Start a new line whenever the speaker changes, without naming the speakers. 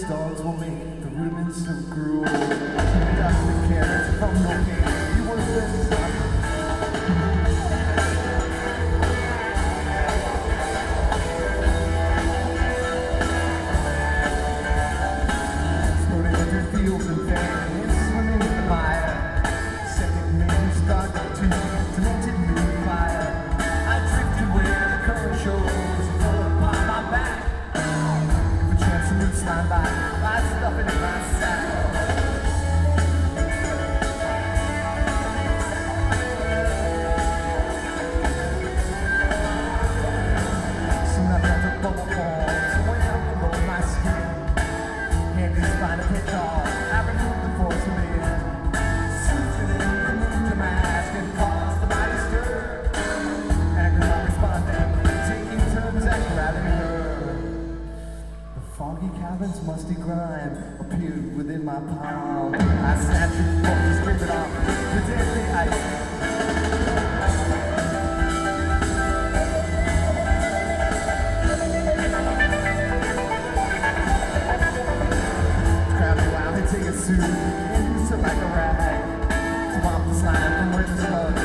dogs will make the rudiments of gruel. Dust and carrots from no pain, you worthless son. Exploding through fields and fame, swimming in the mire. Second men start to demented new fire. I drifted where the current shows full upon my back. If a chance to move slime by, I stuff it in my sack. Soon I felt a bubble form, so when I below my skin, and this fine a pitch off, I removed the force of it. Suited in, removed the mask, and caused the mighty stir. And I could not respond then, taking turns at grabbing her. The foggy cabin's musty grime appeared within my palm. I snatched it forth to scrape it off the deadly ice. Take a suit and use it like a rag to mop the slime from where the slug